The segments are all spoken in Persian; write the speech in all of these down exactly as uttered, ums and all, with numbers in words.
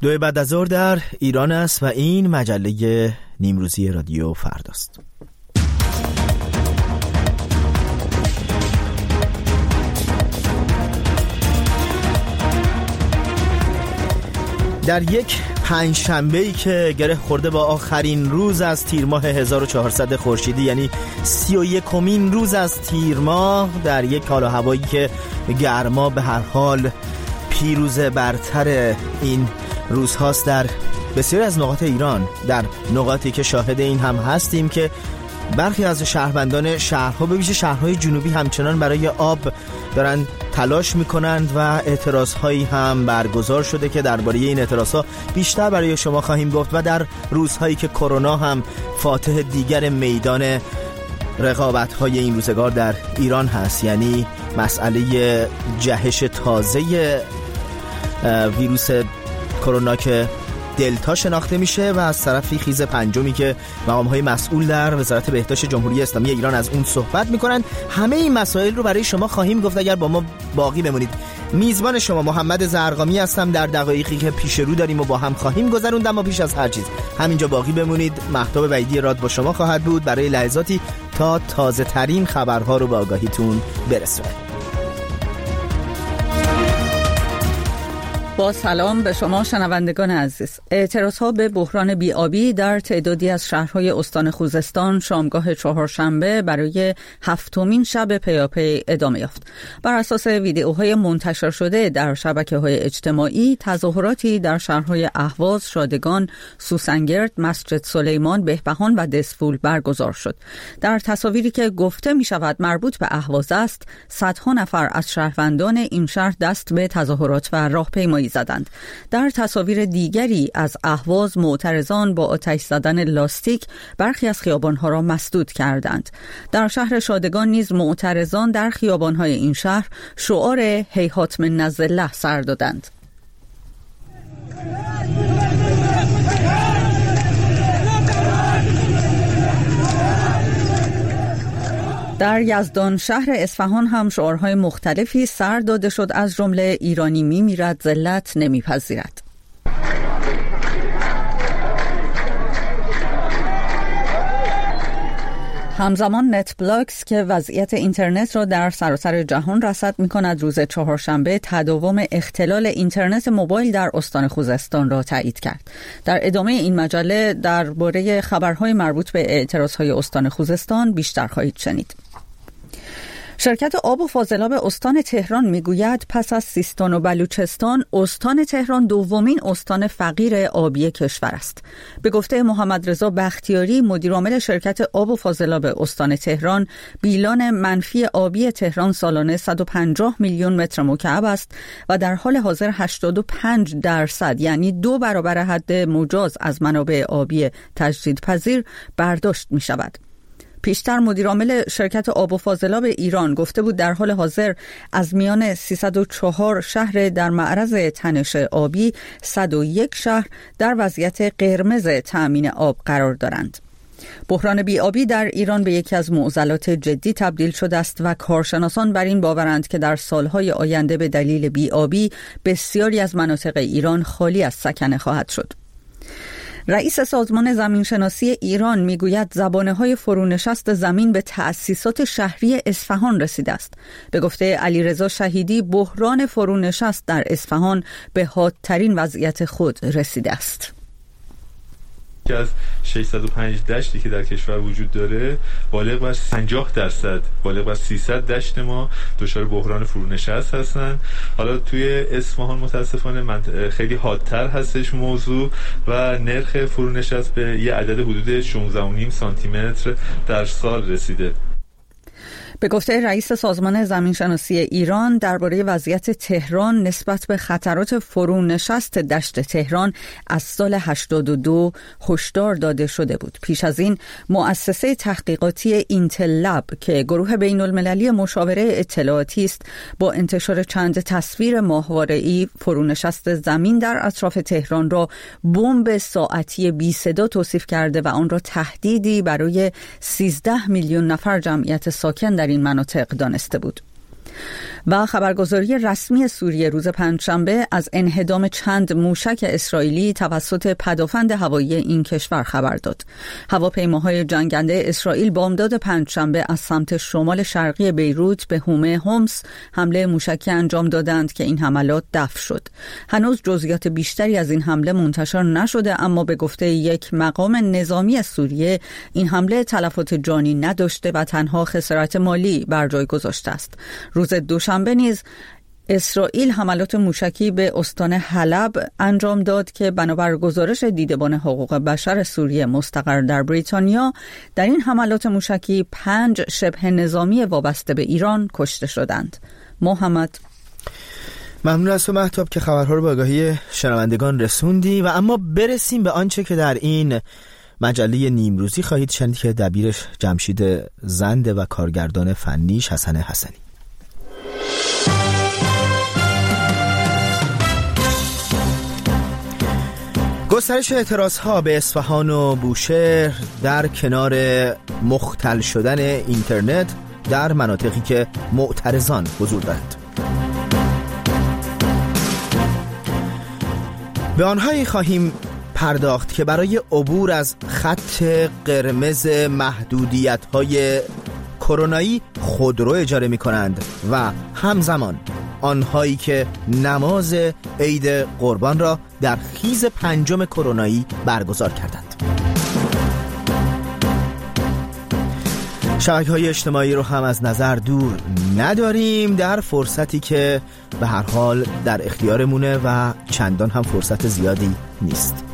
دو بعد از ظهر در ایران است و این مجله نیمروزی رادیو فرداست. در یک پنجشنبه‌ای که گره خورده با آخرین روز از تیر ماه هزار و چهارصد خورشیدی، یعنی سی و یکمین روز از تیر ماه، در یک حال و هوایی که گرما به هر حال پیروز برتر این روزهاست در بسیاری از نقاط ایران، در نقاطی که شاهد این هم هستیم که برخی از شهروندان شهرها به ویژه شهرهای جنوبی همچنان برای آب دارن تلاش میکنند و اعتراضهایی هم برگزار شده که درباره این اعتراضها بیشتر برای شما خواهیم گفت. و در روزهایی که کرونا هم فاتح دیگر میدان رقابت‌های این روزگار در ایران هست، یعنی مسئله جهش تازه ویروس کرونا که دلتا شناخته میشه و از طرفی خیز پنجمی که مقام‌های مسئول در وزارت بهداشت جمهوری اسلامی ایران از اون صحبت میکنن. همه این مسائل رو برای شما خواهیم گفت اگر با ما باقی بمونید. میزبان شما محمد زرقامی هستم. در دقایقی که پیش رو داریم و با هم خواهیم گذروند، اما پیش از هر چیز همینجا باقی بمونید. مهتاب وحیدی راد با شما خواهد بود برای لحظاتی تا تازه ترین خبرها رو به آگاهیتون برسونه. با سلام به شما شنوندگان عزیز. اعتراضها به بحران بی‌آبی در تعدادی از شهرهای استان خوزستان شامگاه چهارشنبه برای هفتمین شب پیاپی ادامه یافت. بر اساس ویدئوهای منتشر شده در شبکه‌های اجتماعی، تظاهراتی در شهرهای اهواز، شادگان، سوسنگرد، مسجد سلیمان، بهبهان و دسفول برگزار شد. در تصاویری که گفته می شود مربوط به اهواز است، صدها نفر از شهروندان این شهر دست به تظاهرات و راهپیمایی زدند. در تصاویر دیگری از اهواز، معترضان با آتش زدن لاستیک برخی از خیابانها را مسدود کردند. در شهر شادگان نیز معترضان در خیابانهای این شهر شعار هیهات من نزله سر دادند. در یزدان شهر اصفهان هم شعارهای مختلفی سر داده شد، از جمله ایرانی میمیرد ذلت نمیپذیرد. همزمان نت بلاکس که وضعیت اینترنت را در سراسر جهان رصد می‌کند، روز چهارشنبه تداوم اختلال اینترنت موبایل در استان خوزستان را تایید کرد. در ادامه این مجله درباره خبرهای مربوط به اعتراضهای استان خوزستان بیشتر خواهید شنید. شرکت آب و فاضلاب استان تهران میگوید پس از سیستان و بلوچستان، استان تهران دومین استان فقیر آبی کشور است. به گفته محمد رضا بختیاری، مدیرعامل شرکت آب و فاضلاب استان تهران، بیلان منفی آبی تهران سالانه صد و پنجاه میلیون متر مکعب است و در حال حاضر هشتاد و پنج درصد، یعنی دو برابر حد مجاز از منابع آبی تجدیدپذیر برداشت می شود. پیشتر مدیرعامل شرکت آب و فاضلاب ایران گفته بود در حال حاضر از میان سیصد و چهار شهر در معرض تنش آبی، صد و یک شهر در وضعیت قرمز تأمین آب قرار دارند. بحران بی‌آبی در ایران به یکی از معضلات جدی تبدیل شده است و کارشناسان بر این باورند که در سالهای آینده به دلیل بی‌آبی بسیاری از مناطق ایران خالی از سکنه خواهد شد. رئیس سازمان زمینشناسی ایران میگوید زبانه‌های فرونشست زمین به تأسیسات شهری اصفهان رسیده است. به گفته علیرضا شهیدی، بحران فرونشست در اصفهان به حادترین وضعیت خود رسیده است. که از ششصد و پنج دشتی که در کشور وجود داره، بالغ بر پنجاه درصد، بالغ بر سیصد دشت ما دچار بحران فرونشست هستن. حالا توی اصفهان متاسفانه خیلی حادتر هستش موضوع و نرخ فرونشست به یه عدد حدود شانزده و نیم سانتی متر در سال رسیده. به گفته رئیس سازمان زمینشناسی ایران، درباره وضعیت تهران نسبت به خطرات فرونشست دشت تهران از سال هشتاد و دو هشدار داده شده بود. پیش از این مؤسسه تحقیقاتی اینتل لب که گروه بین المللی مشاوره اطلاعاتی است، با انتشار چند تصویر ماهواره‌ای فرونشست زمین در اطراف تهران را بمب ساعتی بی صدا توصیف کرده و آن را تهدیدی برای سیزده میلیون نفر جمعیت ساکن در این مناطق دانسته بود. و خبرگزاری رسمی سوریه روز پنجشنبه از انهدام چند موشک اسرائیلی توسط پدافند هوایی این کشور خبر داد. هواپیماهای جنگنده اسرائیل بامداد پنجشنبه از سمت شمال شرقی بیروت به حومه حمص حمله موشکی انجام دادند که این حملات دفع شد. هنوز جزئیات بیشتری از این حمله منتشر نشده، اما به گفته یک مقام نظامی سوریه این حمله تلفات جانی نداشته و تنها خسارت مالی بر جای گذاشته است. روز دوشنبه نیز اسرائیل حملات موشکی به استان حلب انجام داد که بنابر گزارش دیدبان حقوق بشر سوریه مستقر در بریتانیا، در این حملات موشکی پنج شبه نظامی وابسته به ایران کشته شدند. محمد ممنون از تو مهتاب که خبرها رو به آگاهی شنوندگان رسوندی. و اما برسیم به آنچه که در این مجله نیمروزی خواهید شنید که دبیرش جمشید زنده و کارگردان فنیش حسن حسنی. گسترش اعتراضها به اصفهان و بوشهر در کنار مختل شدن اینترنت در مناطقی که معترضان حضور دارند. به آنهایی خواهیم پرداخت که برای عبور از خط قرمز محدودیت‌های کرونایی خودرو اجاره می‌کنند و همزمان آنهایی که نماز عید قربان را در خیز پنجم کرونایی برگزار کردند. شبکه‌های اجتماعی رو هم از نظر دور نداریم در فرصتی که به هر حال در اختیارمونه و چندان هم فرصت زیادی نیست.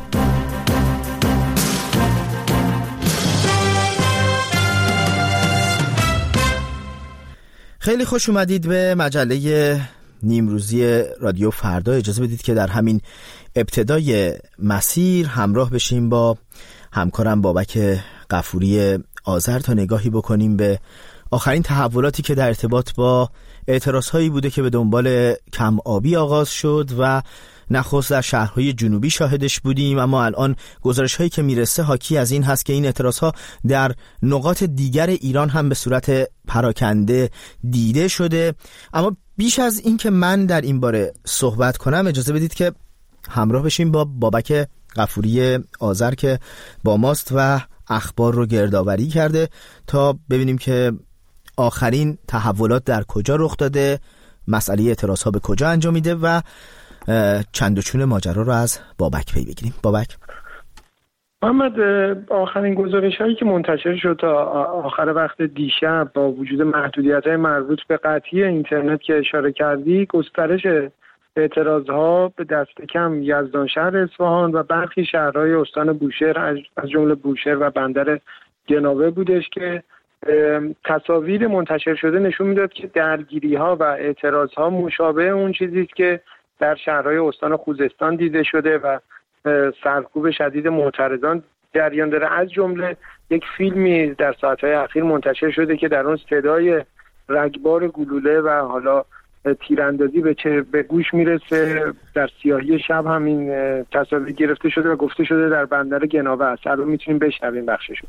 خیلی خوش اومدید به مجله نیمروزی رادیو فردا. اجازه بدید که در همین ابتدای مسیر همراه بشیم با همکارم بابک غفوری آذر تا نگاهی بکنیم به آخرین تحولاتی که در ارتباط با اعتراضهایی بوده که به دنبال کم آبی آغاز شد و نخست در شهرهای جنوبی شاهدش بودیم، اما الان گزارش هایی که میرسه حاکی از این هست که این اعتراضها در نقاط دیگر ایران هم به صورت پراکنده دیده شده. اما بیش از این که من در این باره صحبت کنم، اجازه بدید که همراه بشیم با بابک غفوری آذر که با ماست و اخبار رو گردآوری کرده تا ببینیم که آخرین تحولات در کجا رخ داده، مسئله اعتراض ها به کجا انجام میده و چند و چون ماجرا رو از بابک پی بگیریم. بابک. محمد، آخرین گزارش هایی که منتشر شد تا آخر وقت دیشب با وجود محدودیت های مربوط به قطعی اینترنت که اشاره کردی، گسترش اعتراض ها به دست کم یزدان شهر اصفهان و برخی شهرهای استان بوشهر از جمله بوشهر و بندر گناوه بودش که تصاویر منتشر شده نشون میداد که درگیری ها و اعتراض ها مشابه اون چیزی است که در شهرهای استان خوزستان دیده شده و سرکوب شدید معترضان جریان داره. از جمله یک فیلمی در ساعتهای اخیر منتشر شده که در اون صدای رگبار گلوله و حالا تیراندازی به چه به گوش میرسه. در سیاهی شب همین تصاویر گرفته شده و گفته شده در بندر گناوه است. الان میتونیم بشنویم بخششو.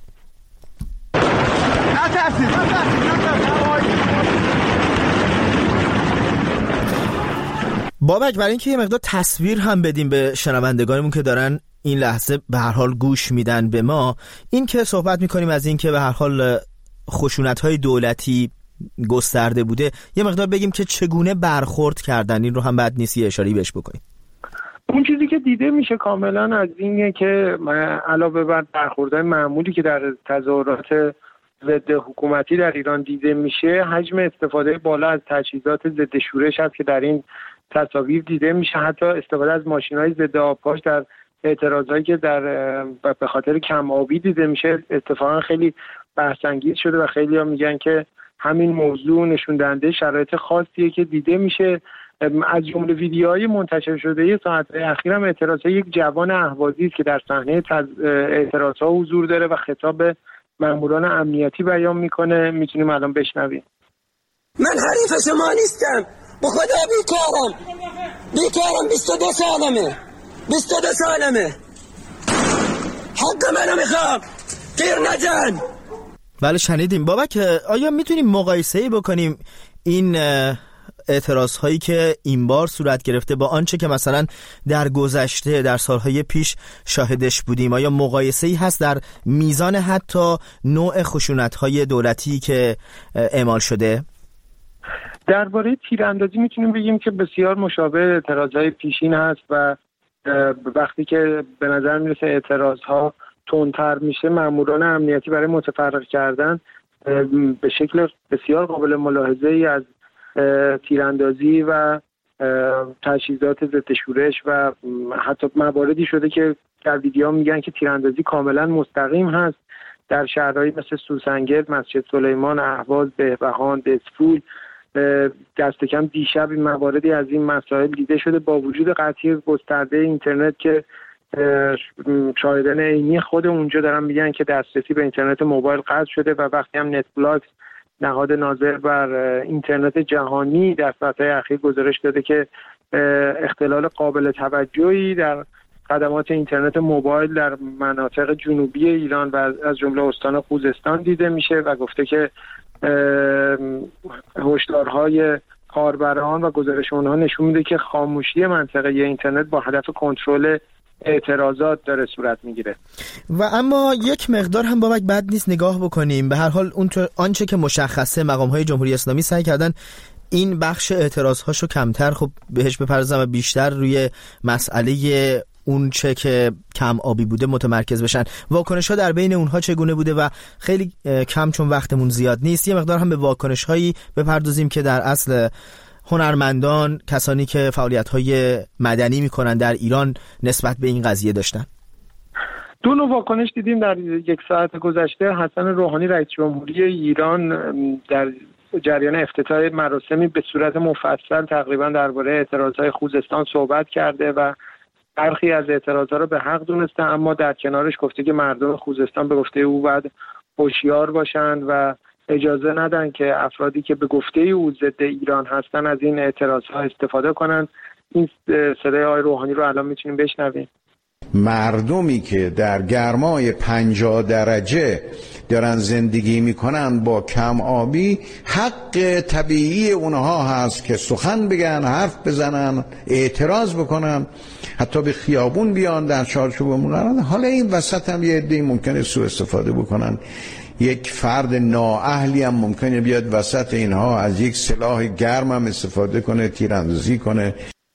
بابک، برای اینکه یه مقدار تصویر هم بدیم به شنوندگانمون که دارن این لحظه به هر حال گوش میدن به ما، این که صحبت میکنیم از این که به هر حال خشونت‌های دولتی گسترده بوده، یه مقدار بگیم که چگونه برخورد کردن، این رو هم بد نیست یه اشاره‌ای بهش بکنیم. اون چیزی که دیده میشه کاملا از اینه که علاوه بر برخوردهای معمولی که در تظاهرات ضد حکومتی در ایران دیده میشه، حجم استفاده بالا از تجهیزات ضد شورش هست که در این تصاویر دیده میشه. حتی استفاده از ماشین‌های ضد آبپاش در اعتراضایی که در به خاطر کم آبی دیده میشه اتفاقا خیلی بحث‌انگیز شده و خیلی‌ها میگن که همین موضوع نشون دهنده شرایط خاصیه که دیده میشه. از جمله ویدیوهای منتشر شده یه ساعت‌های اخیر هم اعتراضای یک جوان اهوازی است که در صحنه اعتراضها حضور داره و خطاب به ماموران امنیتی بیان میکنه. میتونیم الان بشنویم. من حریف شما نیستم، به خدا بیکارم بیکارم بیست و دو سالمه بیست و دو سالمه حق منو میخوام، گیر نجن. بله شنیدیم. بابک، آیا میتونیم مقایسه‌ای بکنیم این اعتراض هایی که این بار صورت گرفته با آنچه که مثلا در گذشته در سالهای پیش شاهدش بودیم، آیا مقایسه‌ای هست در میزان حتی نوع خشونت های دولتی که اعمال شده؟ درباره تیراندازی میتونیم بگیم که بسیار مشابه اعتراضهای پیشین هست و وقتی که به نظر میرسه اعتراضها تندتر میشه، ماموران امنیتی برای متفرق کردن به شکل بسیار قابل ملاحظه‌ای از تیراندازی و تجهیزات ضد شورش و حتی مواردی شده که در ویدیو میگن که تیراندازی کاملا مستقیم هست در شهرهایی مثل سوسنگرد، مسجد سلیمان، اهواز، بهبهان، دسفول. دست کم دیشب این مواردی از این مسائل دیده شده با وجود قطعی گسترده اینترنت که شاهدان عینی خود اونجا دارن میگن که دسترسی به اینترنت موبایل قطع شده و وقتی هم نت بلاکس نهاد ناظر بر اینترنت جهانی در ساعت‌های اخیر گزارش داده که اختلال قابل توجهی در خدمات اینترنت موبایل در مناطق جنوبی ایران و از جمله استان خوزستان دیده میشه و گفته که هشدارهای کاربران و گزارش اونها نشون میده که خاموشی منطقه اینترنت با هدف کنترل اعتراضات داره صورت میگیره. و اما یک مقدار هم بابک بد نیست نگاه بکنیم، به هر حال اون آنچه که مشخصه مقام‌های جمهوری اسلامی سعی کردن این بخش اعتراض‌هاشو کمتر خب بهش بپردازن و بیشتر روی مسئله اون چه که کم آبی بوده متمرکز بشن. واکنش‌ها در بین اونها چگونه بوده؟ و خیلی کم چون وقتمون زیاد نیست یه مقدار هم به واکنش‌هایی بپردازیم که در اصل هنرمندان، کسانی که فعالیت‌های مدنی می‌کنن در ایران نسبت به این قضیه داشتن. دو نوع واکنش دیدیم در یک ساعت گذشته. حسن روحانی رئیس جمهوری ایران در جریان افتتاح مراسمی به صورت مفصل تقریبا درباره اعتراض‌های خوزستان صحبت کرده و برخی از اعتراض‌ها رو به حق دونسته، اما در کنارش گفته که مردم خوزستان به گفته او باید هوشیار باشند و اجازه ندن که افرادی که به گفته او ضد ایران هستن از این اعتراض‌ها استفاده کنند. این صدای آقای روحانی رو الان میتونیم بشنویم. مردمی که در گرمای پنجاه درجه دارن زندگی میکنن با کم آبی، حق طبیعی اونها هست که سخن بگن، حرف بزنن، اعتراض بکنن، حتی به خیابون بیان در چارچوب مقررات. حالا این وسط هم یه عده‌ای ممکنه سوء استفاده بکنن. یک فرد نااهلی هم ممکنه بیاد وسط اینها از یک سلاح گرم هم استفاده کنه، تیراندازی کنه.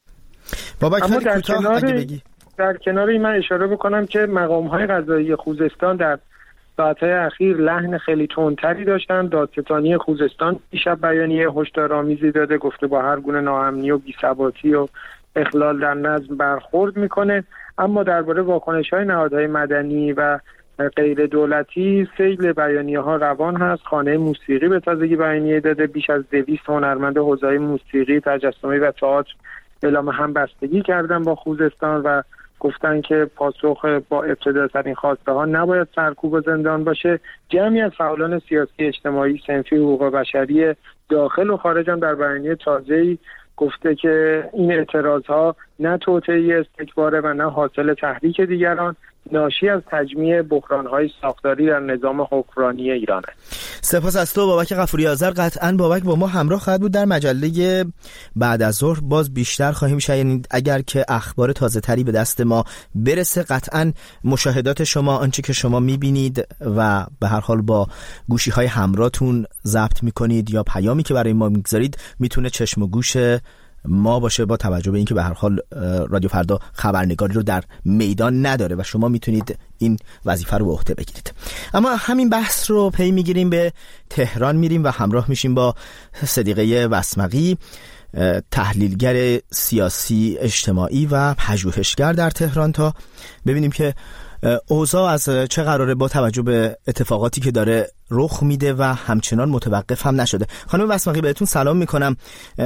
بابا خیلی کوتاه اگه بگی. در کنار این من اشاره بکنم که مقام‌های قضایی خوزستان در ساعت‌های اخیر لحن خیلی تندتری داشتن. دادستانی خوزستان دیشب بیانیه هشدارآمیزی داده، گفته با هر گونه ناامنی و بی‌ثباتی و اخلال در نظم برخورد میکنه. اما درباره واکنش‌های نهادهای مدنی و غیر دولتی سیل بیانیه‌ها روان هست. خانه موسیقی به تازگی بیانیه داده، بیش از دویست هنرمند حوزه موسیقی، تجسمی و تئاتر اعلام همبستگی کردن با خوزستان و گفتن که پاسخ با ابتداترین خواسته ها نباید سرکوب و زندان باشه. جمعی از فعالان سیاسی، اجتماعی، صنفی، حقوق بشری داخل و خارج هم در بیانیه تازه‌ای گفته که این اعتراضها نه توطئه استکباره و نه حاصل تحریک دیگران، ناشی از تجمیع بحران‌های ساختاری در نظام حکمرانی ایرانه. سپاس از تو بابک غفوری آذر. قطعاً بابک با ما همراه خواهد بود در مجله بعد از ظهر. باز بیشتر خواهیم شنید اگر که اخبار تازه تری به دست ما برسه. قطعاً مشاهدات شما، آنچه که شما میبینید و به هر حال با گوشی های همراهتون ضبط میکنید یا پیامی که برای ما میگذارید میتونه چشم و گوش ما باشه، با توجه به اینکه به هر حال رادیو فردا خبرنگاری رو در میدان نداره و شما میتونید این وظیفه رو به عهده بگیرید. اما همین بحث رو پی میگیریم، به تهران میریم و همراه میشیم با صدیقه وسمقی، تحلیلگر سیاسی اجتماعی و پژوهشگر در تهران، تا ببینیم که اوضاع از چه قراره با توجه به اتفاقاتی که داره رخ میده و همچنان متوقف هم نشده. خانم وسمقی بهتون سلام میکنم.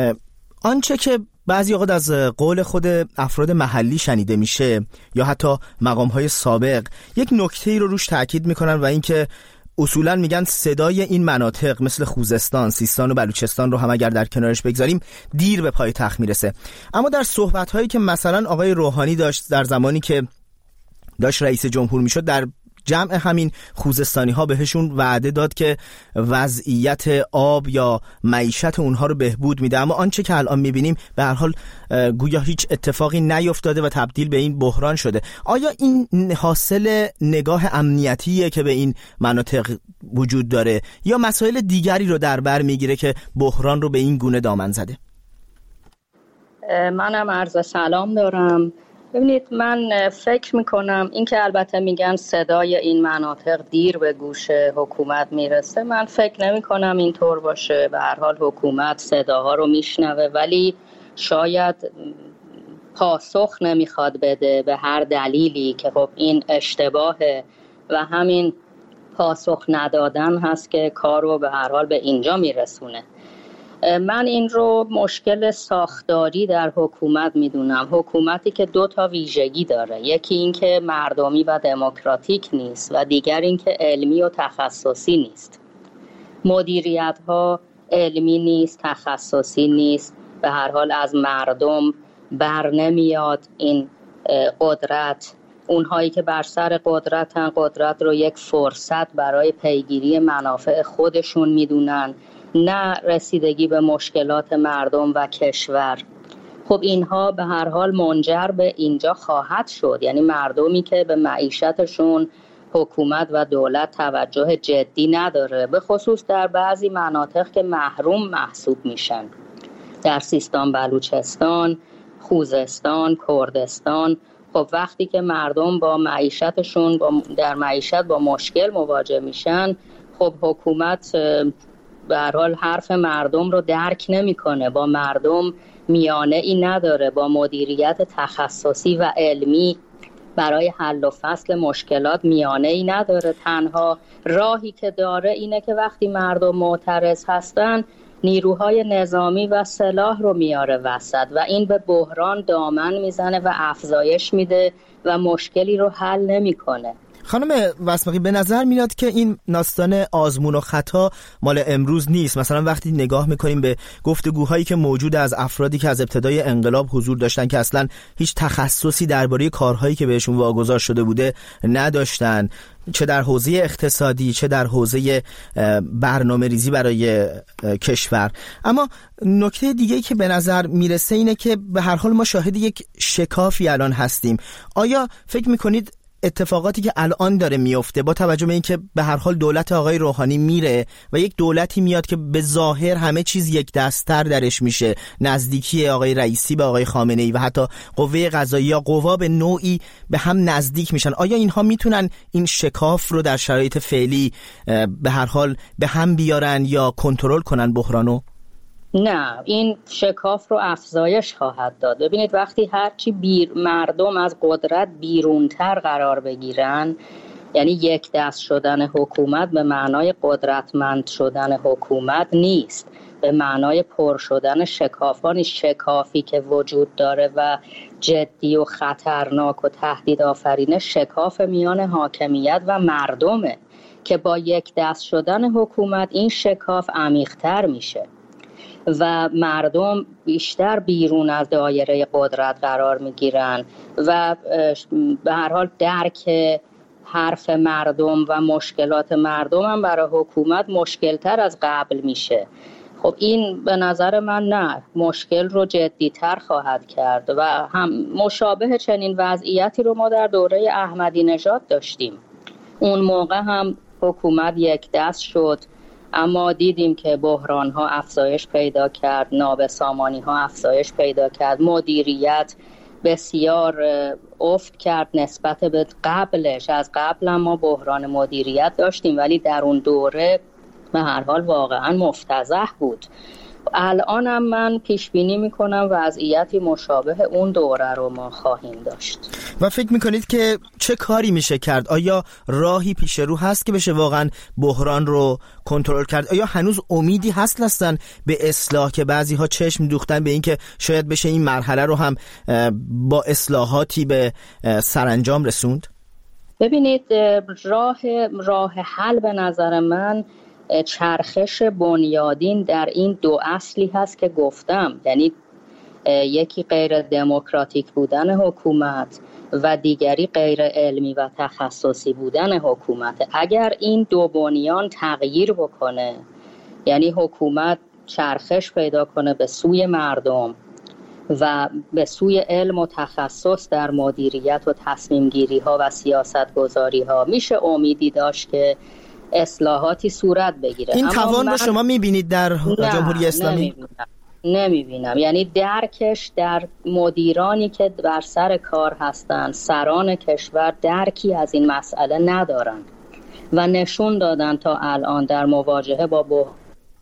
آنچه که بعضی اوقات از قول خود افراد محلی شنیده میشه یا حتی مقام‌های سابق، یک نکته‌ای رو روش تاکید میکنن و اینکه اصولاً میگن صدای این مناطق مثل خوزستان، سیستان و بلوچستان رو هم اگر در کنارش بگذاریم دیر به پای تخت میرسه. اما در صحبت‌هایی که مثلا آقای روحانی داشت در زمانی که داشت رئیس جمهور میشد در جمع همین خوزستانی ها بهشون وعده داد که وضعیت آب یا معیشت اونها رو بهبود میده، اما آنچه که الان میبینیم به هر حال گویا هیچ اتفاقی نیفتاده و تبدیل به این بحران شده. آیا این حاصل نگاه امنیتیه که به این مناطق وجود داره یا مسائل دیگری رو در بر میگیره که بحران رو به این گونه دامن زده؟ منم عرض سلام دارم. ببینید، من فکر میکنم این که البته میگن صدای این مناطق دیر به گوش حکومت میرسه، من فکر نمی کنم اینطور باشه. به هر حال حکومت صداها رو میشنوه ولی شاید پاسخ نمیخواد بده به هر دلیلی که خب این اشتباهه و همین پاسخ ندادن هست که کار رو به هر حال به اینجا میرسونه. من این رو مشکل ساختاری در حکومت میدونم، حکومتی که دو تا ویژگی داره، یکی این که مردمی و دموکراتیک نیست و دیگر این که علمی و تخصصی نیست. مدیریت ها علمی نیست، تخصصی نیست، به هر حال از مردم بر نمیاد این قدرت. اونهایی که بر سر قدرتن، قدرت رو یک فرصت برای پیگیری منافع خودشون میدونن، نه رسیدگی به مشکلات مردم و کشور. خب اینها به هر حال منجر به اینجا خواهد شد، یعنی مردمی که به معیشتشون حکومت و دولت توجه جدی نداره، به خصوص در بعضی مناطق که محروم محسوب میشن، در سیستان بلوچستان، خوزستان، کردستان. خب وقتی که مردم با معیشتشون با در معیشت با مشکل مواجه میشن، خب حکومت به هر حال حرف مردم رو درک نمیکنه، با مردم میانه ای نداره، با مدیریت تخصصی و علمی برای حل و فصل مشکلات میانه ای نداره. تنها راهی که داره اینه که وقتی مردم معترض هستن نیروهای نظامی و سلاح رو میاره وسط و این به بحران دامن میزنه و افزایش میده و مشکلی رو حل نمیکنه. خانم وسمقی، به نظر میاد که این داستان آزمون و خطا مال امروز نیست. مثلا وقتی نگاه میکنیم به گفتگوهایی که موجود از افرادی که از ابتدای انقلاب حضور داشتن که اصلا هیچ تخصصی درباره کارهایی که بهشون واگذار شده بوده نداشتن، چه در حوزه اقتصادی چه در حوزه برنامه ریزی برای کشور. اما نکته دیگه‌ای که به نظر میرسه اینه که به هر حال ما شاهد یک شکافی الان هستیم. آیا فکر میکنید اتفاقاتی که الان داره میفته با توجه به اینکه به هر حال دولت آقای روحانی میره و یک دولتی میاد که به ظاهر همه چیز یک دست‌تر درش میشه، نزدیکی آقای رئیسی به آقای خامنه‌ای و حتی قوه قضاییه یا قوا به نوعی به هم نزدیک میشن، آیا اینها میتونن این شکاف رو در شرایط فعلی به هر حال به هم بیارن یا کنترل کنن بحرانو؟ نه، این شکاف رو افزایش خواهد داد. ببینید وقتی هرچی بیر مردم از قدرت بیرونتر قرار بگیرن، یعنی یک دست شدن حکومت به معنای قدرتمند شدن حکومت نیست، به معنای پر شدن شکافانی، شکافی که وجود داره و جدی و خطرناک و تهدید آفرینه شکاف میان حاکمیت و مردمه که با یک دست شدن حکومت این شکاف عمیق‌تر میشه و مردم بیشتر بیرون از دایره قدرت قرار میگیرن و به هر حال درک حرف مردم و مشکلات مردم هم برای حکومت مشکلتر از قبل میشه. خب این به نظر من نه، مشکل رو جدیتر خواهد کرد و هم مشابه چنین وضعیتی رو ما در دوره احمدی نژاد داشتیم. اون موقع هم حکومت یک دست شد اما دیدیم که بحران ها افزایش پیدا کرد، نابسامانی ها افزایش پیدا کرد، مدیریت بسیار افت کرد نسبت به قبلش. از قبل ما بحران مدیریت داشتیم ولی در اون دوره به هر حال واقعا مفتضح بود. الان هم من پیش بینی میکنم وضعیتی مشابه اون دوره رو ما خواهیم داشت. و فکر میکنید که چه کاری میشه کرد؟ آیا راهی پیش رو هست که بشه واقعا بحران رو کنترل کرد؟ آیا هنوز امیدی هست هستن به اصلاح که بعضی ها چشم دوختن به این که شاید بشه این مرحله رو هم با اصلاحاتی به سرانجام رسوند؟ ببینید راه راه حل به نظر من چرخش بنیادین در این دو اصلی هست که گفتم، یعنی یکی غیر دموکراتیک بودن حکومت و دیگری غیر علمی و تخصصی بودن حکومت. اگر این دو بنیان تغییر بکنه، یعنی حکومت چرخش پیدا کنه به سوی مردم و به سوی علم و تخصص در مدیریت و تصمیم گیری ها و سیاست گذاری ها، میشه امیدی داشت که اصلاحاتی صورت بگیره. این توان رو شما میبینید در جمهوری اسلامی؟ نمیبینم. نمیبینم یعنی درکش در مدیرانی که بر سر کار هستند، سران کشور درکی از این مسئله ندارن و نشون دادن تا الان در مواجهه با بحران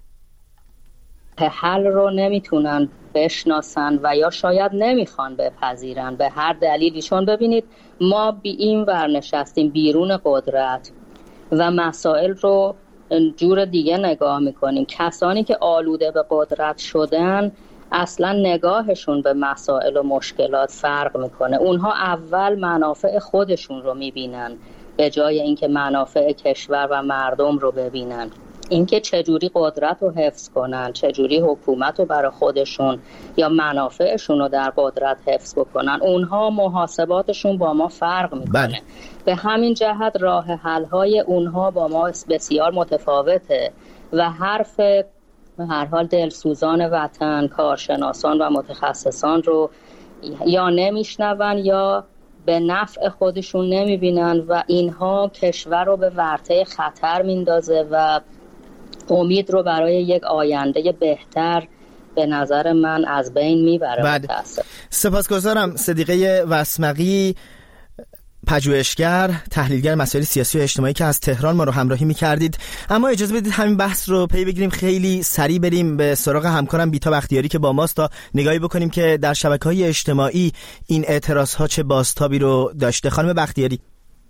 حل رو نمیتونن بشناسن و یا شاید نمیخوان بپذیرن به هر دلیلی. چون ببینید ما بی این ور نشستیم بیرون قدرت و مسائل رو جور دیگه نگاه میکنیم. کسانی که آلوده به قدرت شدن اصلا نگاهشون به مسائل و مشکلات فرق میکنه. اونها اول منافع خودشون رو میبینن به جای اینکه منافع کشور و مردم رو ببینن. اینکه چجوری قدرت رو حفظ کنن، چجوری حکومت رو برای خودشون یا منافعشون رو در قدرت حفظ بکنن، اونها محاسباتشون با ما فرق میکنه. بله. به همین جهت راه حل‌های اونها با ما بسیار متفاوته و حرف به هر حال دلسوزان وطن، کارشناسان و متخصصان رو یا نمیشنون یا به نفع خودشون نمیبینن و اینها کشور رو به ورطه خطر میندازه و امید رو برای یک آینده بهتر به نظر من از بین میبره. بله. سپاسگزارم. صدیقه وسمقی، پژوهشگر، تحلیلگر مسائل سیاسی و اجتماعی که از تهران ما رو همراهی می‌کردید. اما اجازه بدید همین بحث رو پی بگیریم، خیلی سریع بریم به سراغ همکارم بیتا بختیاری که با ماست تا نگاهی بکنیم که در شبکه‌های اجتماعی این اعتراض‌ها چه بازتابی رو داشته. خانم بختیاری.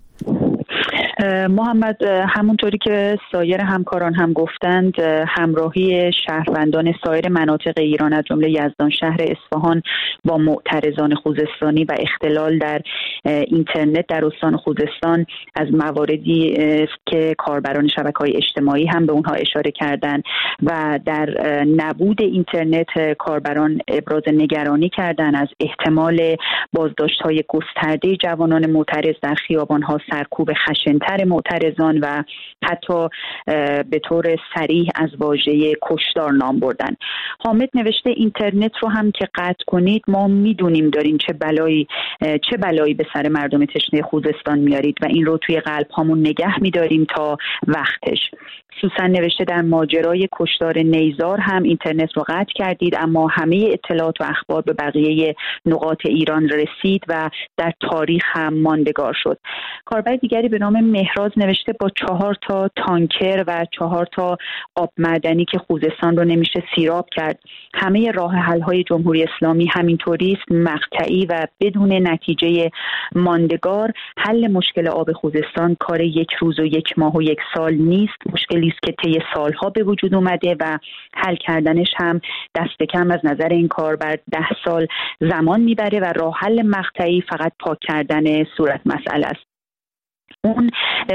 محمد، همونطوری که سایر همکاران هم گفتند، همراهی شهروندان سایر مناطق ایران از جمله یزدان شهر اصفهان با معترضان خوزستانی و اختلال در اینترنت در استان خوزستان از مواردی است که کاربران شبکه‌های اجتماعی هم به اونها اشاره کردند و در نبود اینترنت کاربران ابراز نگرانی کردند از احتمال بازداشت‌های گسترده جوانان معترض در خیابان‌ها، سرکوب خشن تر معترضان و حتی به طور صریح از واژه کشتار نام بردن. حامد نوشته اینترنت رو هم که قطع کنید ما میدونیم دارین چه بلایی چه بلایی به سر مردم تشنه خوزستان میارید و این رو توی قلب هامون نگه میداریم تا وقتش. سوسن نوشته در ماجرای کشتار نیزار هم اینترنت رو قطع کردید اما همه اطلاعات و اخبار به بقیه نقاط ایران رسید و در تاریخ هم ماندگار شد. کاربر دیگری به نام مهراز نوشته با چهار تا تانکر و چهار تا آب معدنی که خوزستان رو نمیشه سیراب کرد. همه راه حل های جمهوری اسلامی همینطوری است، مقطعی و بدون نتیجه ماندگار. حل مشکل آب خوزستان کار یک روز و یک ماه و یک سال نیست، مشکلی است که طی سالها به وجود اومده و حل کردنش هم دست کم از نظر این کاربر ده سال زمان میبره و راه حل مقطعی فقط پاک کردن صورت مسئله است. اون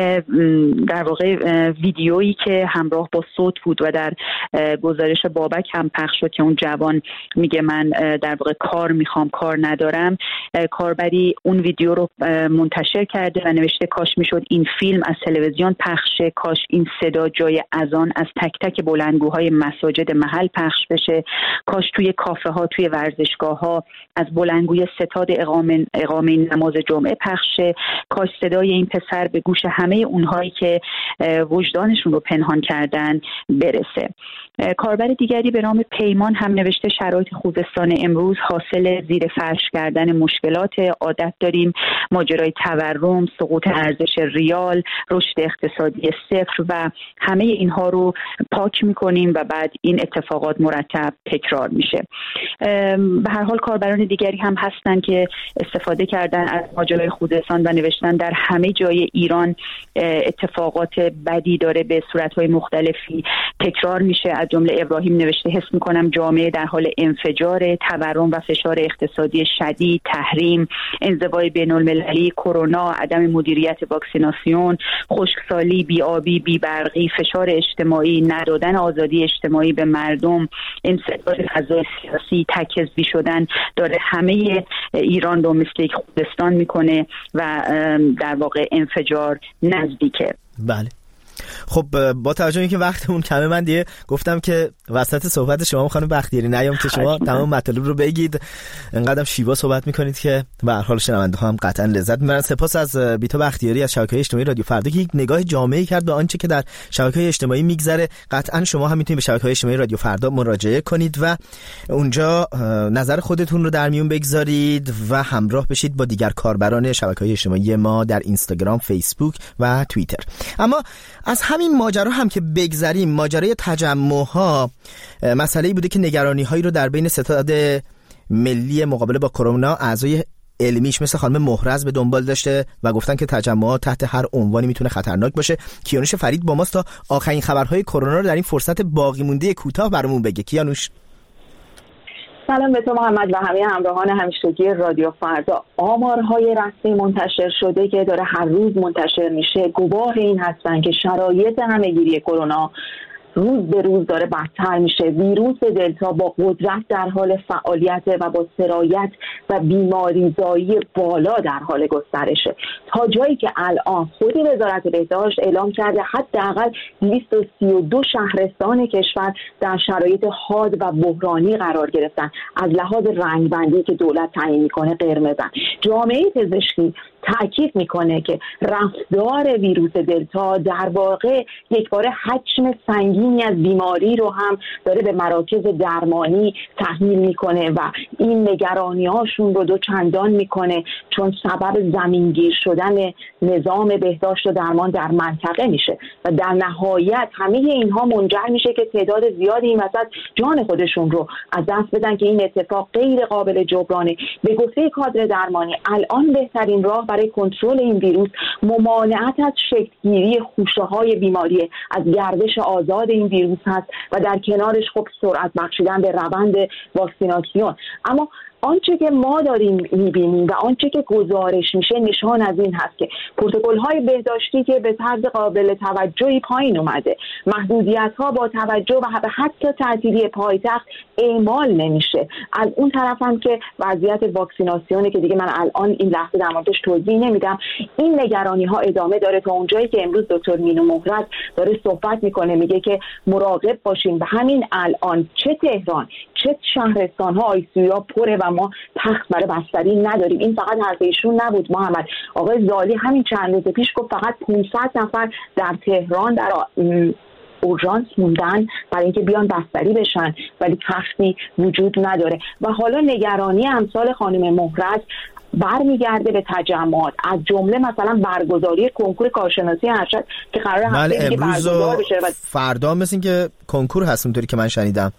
در واقع ویدیویی که همراه با صوت بود و در گزارش بابک هم پخش شد که اون جوان میگه من در واقع کار میخوام کار ندارم، کاربری اون ویدیو رو منتشر کرده و نوشته کاش میشد این فیلم از تلویزیون پخشه، کاش این صدا جای اذان از تک تک بلندگوهای مساجد محل پخش بشه، کاش توی کافه ها، توی ورزشگاه ها از بلندگوی ستاد اقامه اقامه نماز جمعه پخشه، کاش صدای این پسر به گوش همه اونهایی که وجدانشون رو پنهان کردن برسه. کاربر دیگری به نام پیمان هم نوشته شرایط خوزستان امروز حاصل زیر فرش کردن مشکلات، عادت داریم ماجرای تورم، سقوط ارزش ریال، رشد اقتصادی صفر و همه اینها رو پاک میکنیم و بعد این اتفاقات مرتب تکرار میشه. به هر حال کاربران دیگری هم هستن که استفاده کردن از ماجرای خوزستان و نوشتن در همه جای ایران اتفاقات بدی داره به صورتهای مختلفی تکرار میشه، از جمله ابراهیم نوشته حس میکنم جامعه در حال انفجار، تورم و فشار اقتصادی شدید، تحریم، انزوای بین المللی، کرونا، عدم مدیریت واکسیناسیون، خشکسالی، بی‌آبی، بی‌برقی، فشار اجتماعی، ندادن آزادی اجتماعی به مردم، انفجار فضای سیاسی، تک‌حزبی شدن داره همه ایران رو مثل یک خوزستان میکنه و در واقع انفجار نزدیکه. بله. خب با توجه به اینکه وقتمون کمه، من دیگه گفتم که وسط صحبت شما خانم بختیاری نیام که شما تمام مطالب رو بگید، انقدرم شیوا صحبت میکنید که به هر حال شنونده ها هم قطعا لذت میبرن. سپاس از بیتا بختیاری از شبکه‌های اجتماعی رادیو فردا که یک نگاه جامعی کرد به آنچه که در شبکه‌های اجتماعی میگذره. قطعا شما هم میتونید به شبکه‌های اجتماعی رادیو فردا مراجعه کنید و اونجا نظر خودتون رو در میون بگذارید و همراه بشید با دیگر کاربران شبکه‌های اجتماعی ما در اینستاگرام، فیسبوک و توییتر. اما از همین ماجرا هم که بگذریم، ماجرای تجمع‌ها مسئله‌ای بوده که نگرانی‌هایی رو در بین ستاد ملی مقابله با کرونا اعضای علمیش مثل خانم مهرز به دنبال داشته و گفتن که تجمعات تحت هر عنوانی میتونه خطرناک باشه. کیانوش فرید با ماست تا آخرین خبرهای کرونا رو در این فرصت باقی مونده کوتاه برامون بگه. کیانوش سلام به تو محمد و همه همراهان همیشگی رادیو فردا. آمارهای رسمی منتشر شده که داره هر روز منتشر میشه گواه این هستن که شرایط همه‌گیری کرونا روز به روز داره بدتر میشه. ویروس دلتا با قدرت در حال فعالیت و با سرایت و بیماریزایی بالا در حال گسترشه، تا جایی که الان خود وزارت بهداشت اعلام کرده حداقل دویست و سی و دو شهرستان کشور در شرایط حاد و بحرانی قرار گرفتن. از لحاظ رنگبندی که دولت تعیین میکنه قرمزن. جامعه پزشکی تأکید میکنه که رفتار ویروس دلتا در واقع یک باره حجم سنگینی از بیماری رو هم داره به مراکز درمانی تحمیل میکنه و این نگرانی هاشون رو دو چندان میکنه، چون سبب زمینگیر شدن نظام بهداشت و درمان در منطقه میشه و در نهایت همه اینها منجر میشه که تعداد زیادی این وسط جان خودشون رو از دست بدن که این اتفاق غیر قابل جبرانه. به گفته کادر درمانی الان بهترین راه برای کنترل این ویروس ممانعت از شکل‌گیری خوشه‌های بیماری از گردش آزاد این ویروس هست و در کنارش خب سرعت بخشیدن به روند واکسیناسیون. اما آنچه که ما داریم می‌بینیم و آنچه که گزارش میشه نشان از این هست که پروتکل‌های بهداشتی که به طرز قابل توجهی پایین اومده، محدودیت‌ها با توجه و حتی تعطیلی پایتخت اعمال نمیشه. از اون طرف هم که وضعیت واکسیناسیونه که دیگه من الان این لحظه در موردش توضیح نمیدم، این نگرانی‌ها ادامه داره تا اونجایی که امروز دکتر مینو مهرز داره صحبت میکنه، میگه که مراقب باشیم. به همین الان چه تهران چه شهرستان‌ها آیسیوها پره و ما تخت برای بستری نداریم. این فقط حرف ایشون نبود محمد. آقای زالی همین چند روز پیش گفت فقط پانصد نفر در تهران در اورژانس موندن برای اینکه بیان بستری بشن، ولی تختی وجود نداره. و حالا نگرانی امثال خانم مهرز برمیگرده به تجمعات، از جمله مثلا برگزاری کنکور کارشناسی ارشد که قرار هفته دیگه برگزار بشه. فردا مثل این که کنکور هست اونطوری که من شنیدم.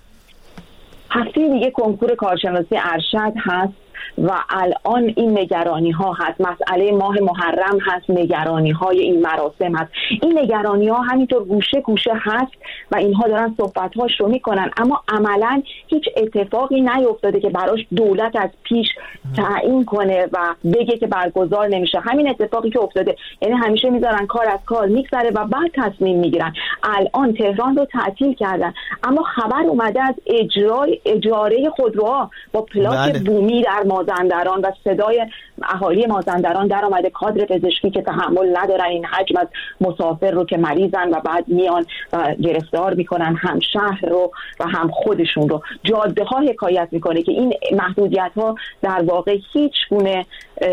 هفته دیگه کنکور کارشناسی ارشد هست و الان این نگرانی ها هست. مسئله ماه محرم هست، نگرانی های این مراسم هست. این نگرانی ها همینطور گوشه گوشه هست و اینها دارن صحبت هاش رو میکنن، اما عملا هیچ اتفاقی نیفتاده که براش دولت از پیش تعیین کنه و بگه که برگزار نمیشه. همین اتفاقی که افتاده، یعنی همیشه میذارن کار از کار میگذره و بعد تصمیم میگیرن. الان تهران رو تعطیل کردن، اما خبر اومده از اجرای اجاره خودروها با پلاک بومی در مازندران و صدای اهالی مازندران در آمده. کادر پزشکی که تحمل ندارن این حجم از مسافر رو که مریضن و بعد میان و گرفتار میکنن هم شهر رو و هم خودشون رو. جاده ها حکایت میکنه که این محدودیت ها در واقع هیچ گونه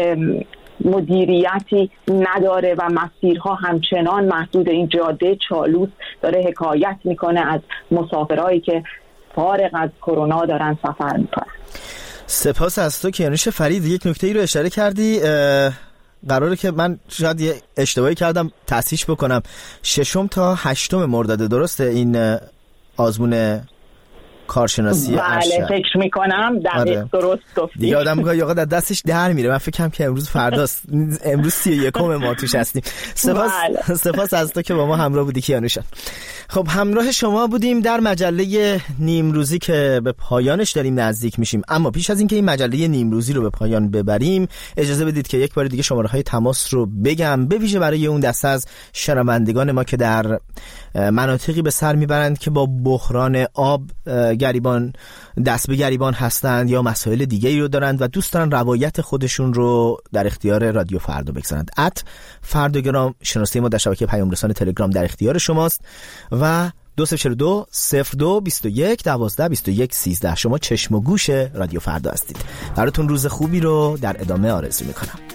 مدیریتی نداره و مسیرها همچنان محدود. این جاده چالوس داره حکایت میکنه از مسافرهایی که فارغ از کرونا دارن سفر میکنن. سپاس از تو کیانوش فرید. یک نکته ای رو اشاره کردی، قراره که من شاید یه اشتباهی کردم تصحیح بکنم، ششم تا هشتم مرداد درسته این آزمون کارشناسی ارشد. بله فکر میکنم دقیق آره. درست گفتی. دیگه آدم میگه آقا در دستش در میره. من فکرم که امروز فرداست، امروز سی و یکم ما توش هستیم. سپاس بله. سپاس از تو که با ما همراه بودی کیانوشا. خب همراه شما بودیم در مجله نیمروزی که به پایانش داریم نزدیک میشیم، اما پیش از اینکه این مجله نیمروزی رو به پایان ببریم اجازه بدید که یک بار دیگه شماره‌های تماس رو بگم، به ویژه برای اون دسته از شنوندگان ما که در مناطقی به سر میبرند که با بحران آب گریبان دست به گریبان هستند یا مسائل دیگه‌ای رو دارند و دوست دارن روایت خودشون رو در اختیار رادیو فردا بگذارند. ات فرداگرام شناسه ما در شبکه پیام رسان تلگرام در اختیار شماست و دو صفر چهار دو صفر دو بیست و یک دوازده بیست و یک سیزده. شما چشم و گوش رادیو فردا هستید. براتون روز خوبی رو در ادامه آرزو میکنم.